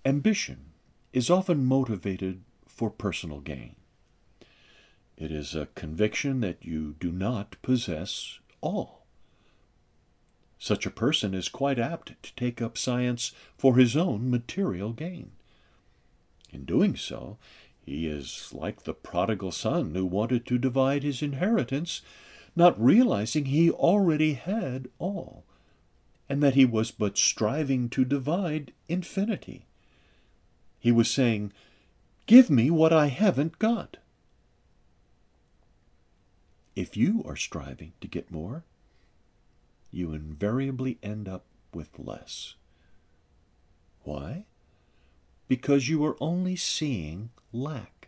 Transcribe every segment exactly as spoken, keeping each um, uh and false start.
Ambition is often motivated for personal gain. It is a conviction that you do not possess all. Such a person is quite apt to take up science for his own material gain. In doing so, he is like the prodigal son who wanted to divide his inheritance, not realizing he already had all, and that he was but striving to divide infinity. He was saying, "Give me what I haven't got." If you are striving to get more, you invariably end up with less. Why? Because you are only seeing lack.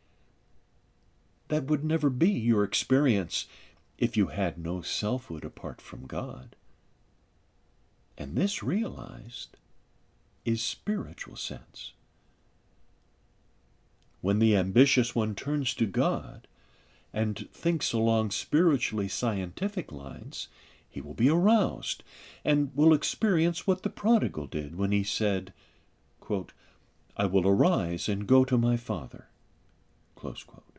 That would never be your experience if you had no selfhood apart from God. And this, realized, is spiritual sense. When the ambitious one turns to God and thinks along spiritually scientific lines, he will be aroused and will experience what the prodigal did when he said, quote, "I will arise and go to my father." Close quote.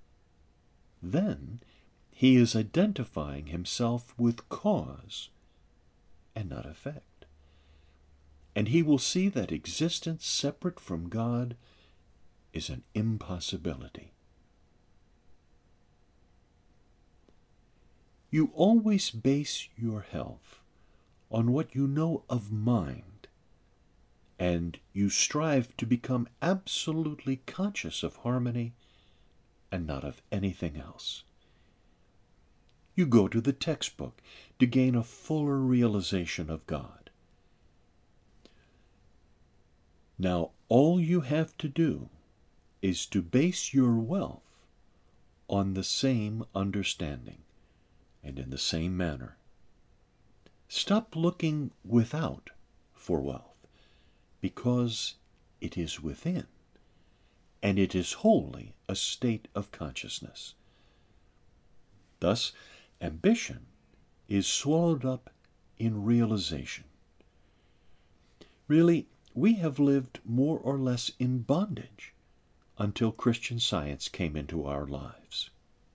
Then he is identifying himself with cause and not effect. And he will see that existence separate from God is an impossibility. You always base your health on what you know of mind, and you strive to become absolutely conscious of harmony and not of anything else. You go to the textbook to gain a fuller realization of God. Now, all you have to do is to base your wealth on the same understanding and in the same manner. Stop looking without for wealth, because it is within, and it is wholly a state of consciousness. Thus, ambition is swallowed up in realization. Really, we have lived more or less in bondage until Christian Science came into our lives.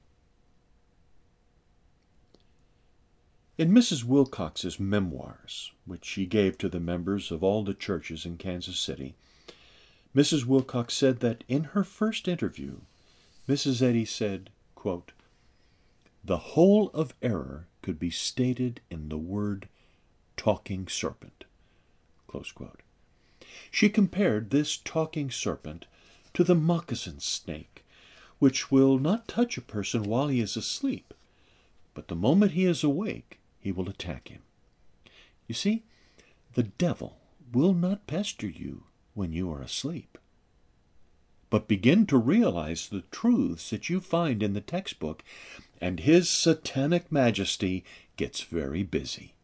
In Missus Wilcox's memoirs, which she gave to the members of all the churches in Kansas City, Missus Wilcox said that in her first interview, Missus Eddy said, quote, "The whole of error could be stated in the word talking serpent." Close quote. She compared this talking serpent to the moccasin snake, which will not touch a person while he is asleep, but the moment he is awake, he will attack him. You see, the devil will not pester you when you are asleep. But begin to realize the truths that you find in the textbook, and his satanic majesty gets very busy.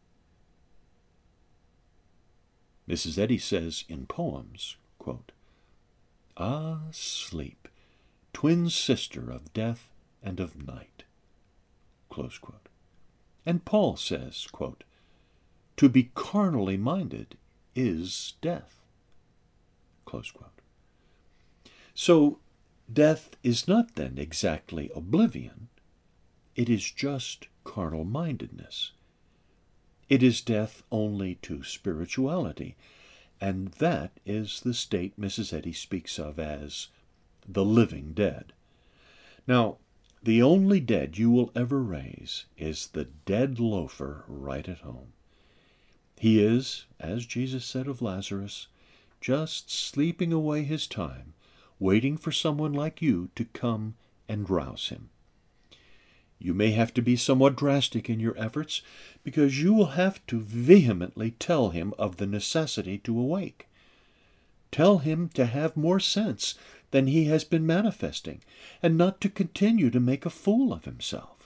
Missus Eddy says in poems, quote, "Ah, sleep, twin sister of death and of night." Close quote. And Paul says, quote, "To be carnally minded is death." Close quote. So, death is not then exactly oblivion. It is just carnal-mindedness. It is death only to spirituality, and that is the state Missus Eddy speaks of as the living dead. Now, the only dead you will ever raise is the dead loafer right at home. He is, as Jesus said of Lazarus, just sleeping away his time, waiting for someone like you to come and rouse him. You may have to be somewhat drastic in your efforts, because you will have to vehemently tell him of the necessity to awake. Tell him to have more sense than he has been manifesting, and not to continue to make a fool of himself.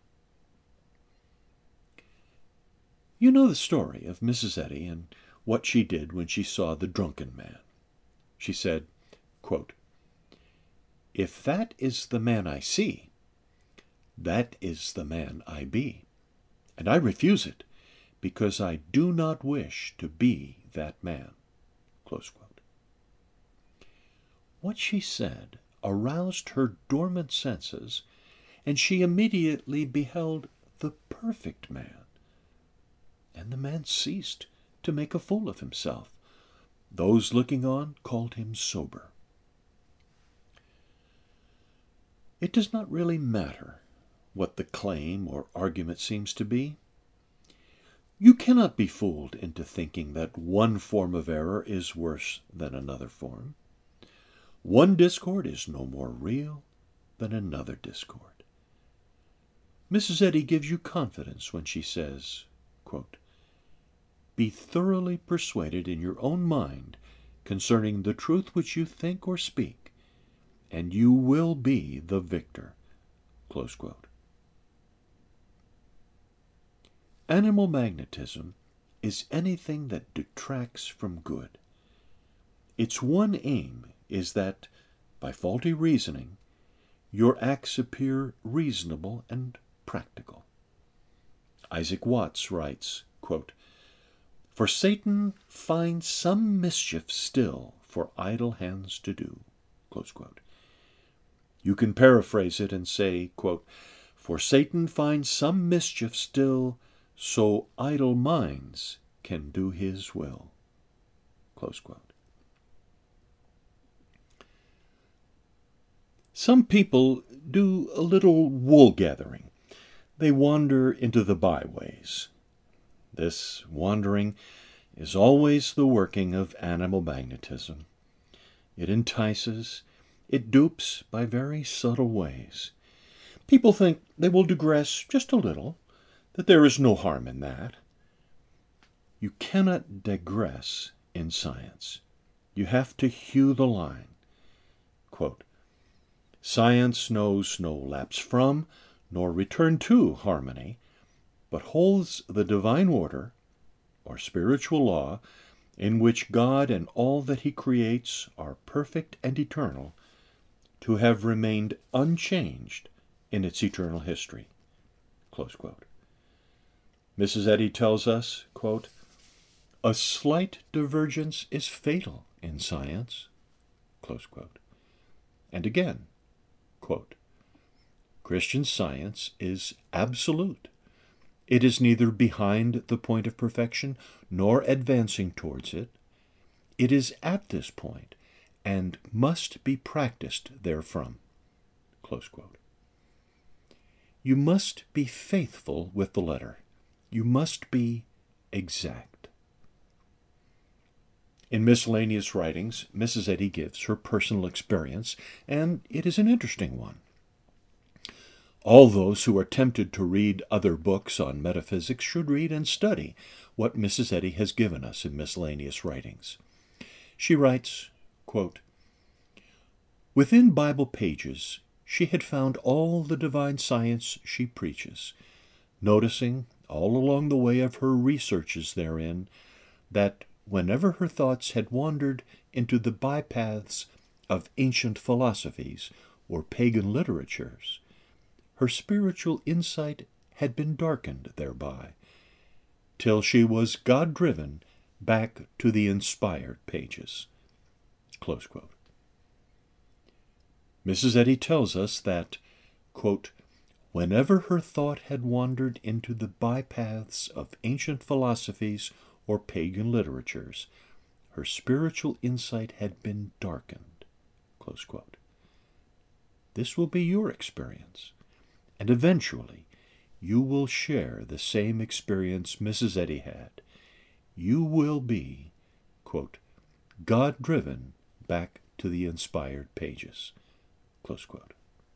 You know the story of Missus Eddy and what she did when she saw the drunken man. She said, quote, "If that is the man I see, that is the man I be, and I refuse it, because I do not wish to be that man." Close quote. What she said aroused her dormant senses, and she immediately beheld the perfect man. And the man ceased to make a fool of himself. Those looking on called him sober. It does not really matter what the claim or argument seems to be. You cannot be fooled into thinking that one form of error is worse than another form. One discord is no more real than another discord. Missus Eddy gives you confidence when she says, quote, "Be thoroughly persuaded in your own mind concerning the truth which you think or speak, and you will be the victor." Close quote. Animal magnetism is anything that detracts from good. Its one aim is that, by faulty reasoning, your acts appear reasonable and practical. Isaac Watts writes, quote, "For Satan finds some mischief still for idle hands to do." Close quote. You can paraphrase it and say, quote, "For Satan finds some mischief still so idle minds can do his will." Close quote. Some people do a little wool gathering. They wander into the byways. This wandering is always the working of animal magnetism. It entices, it dupes by very subtle ways. People think they will digress just a little, that there is no harm in that. You cannot digress in science. You have to hew the line. Quote, "Science knows no lapse from, nor return to harmony, but holds the divine order, or spiritual law, in which God and all that he creates are perfect and eternal, to have remained unchanged in its eternal history." Close quote. Missus Eddy tells us, quote, "A slight divergence is fatal in science." Close quote. And again, quote, "Christian Science is absolute. It is neither behind the point of perfection nor advancing towards it. It is at this point and must be practiced therefrom." Close quote. You must be faithful with the letter. You must be exact. In Miscellaneous Writings, Missus Eddy gives her personal experience, and it is an interesting one. All those who are tempted to read other books on metaphysics should read and study what Missus Eddy has given us in Miscellaneous Writings. She writes, quote, "Within Bible pages she had found all the divine science she preaches, noticing all along the way of her researches therein that whenever her thoughts had wandered into the bypaths of ancient philosophies or pagan literatures, her spiritual insight had been darkened thereby, till she was God-driven back to the inspired pages." Close quote. Missus Eddy tells us that, quote, "Whenever her thought had wandered into the bypaths of ancient philosophies or pagan literatures, her spiritual insight had been darkened." Close quote. This will be your experience, and eventually you will share the same experience Missus Eddy had. You will be, quote, God-driven back to the inspired pages. Close quote.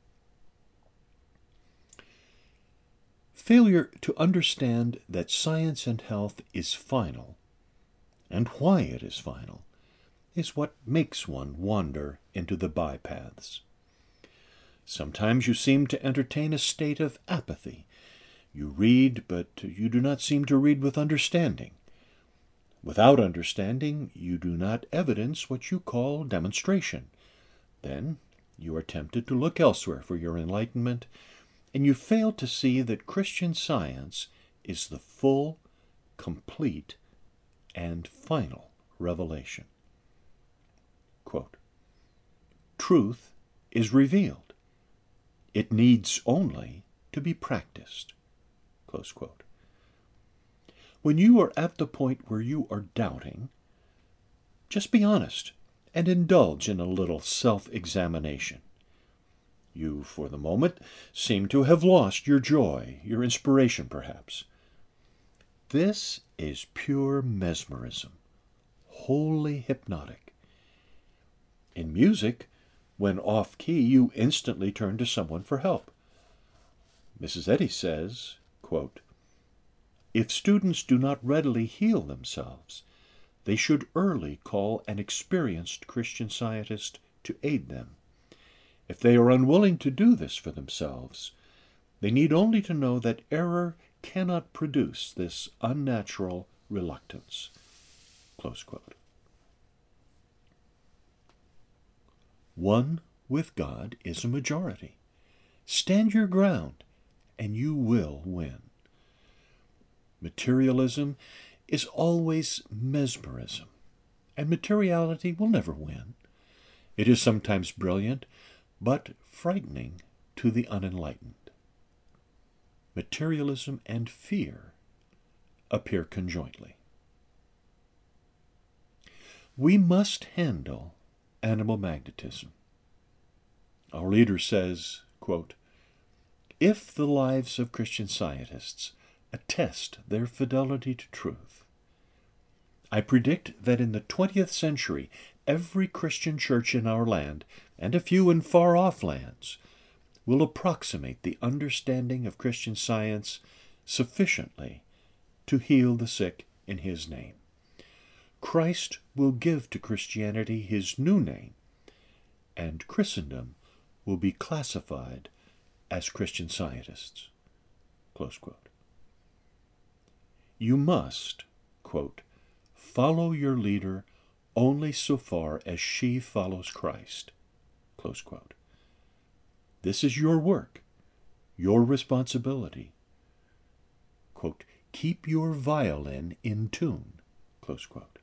Failure to understand that science and health is final, and why it is final, is what makes one wander into the bypaths. Sometimes you seem to entertain a state of apathy. You read, but you do not seem to read with understanding. Without understanding, you do not evidence what you call demonstration. Then you are tempted to look elsewhere for your enlightenment, and you fail to see that Christian Science is the full, complete, and final revelation. Quote, truth is revealed. It needs only to be practiced. Close quote. When you are at the point where you are doubting, just be honest and indulge in a little self-examination. You, for the moment, seem to have lost your joy, your inspiration, perhaps. This is pure mesmerism, wholly hypnotic. In music, when off-key, you instantly turn to someone for help. Missus Eddy says, quote, "If students do not readily heal themselves, they should early call an experienced Christian Scientist to aid them. If they are unwilling to do this for themselves, they need only to know that error cannot produce this unnatural reluctance." Close quote. One with God is a majority. Stand your ground, and you will win. Materialism is always mesmerism, and materiality will never win. It is sometimes brilliant, but frightening to the unenlightened. Materialism and fear appear conjointly. We must handle animal magnetism. Our leader says, quote, "If the lives of Christian Scientists attest their fidelity to truth, I predict that in the twentieth century every Christian church in our land, and a few in far-off lands, will approximate the understanding of Christian Science sufficiently to heal the sick in His name. Christ will give to Christianity His new name, and Christendom will be classified as Christian Scientists." Close quote. You must, quote, "follow your leader only so far as she follows Christ." Close quote. This is your work, your responsibility. Quote, "keep your violin in tune." Close quote.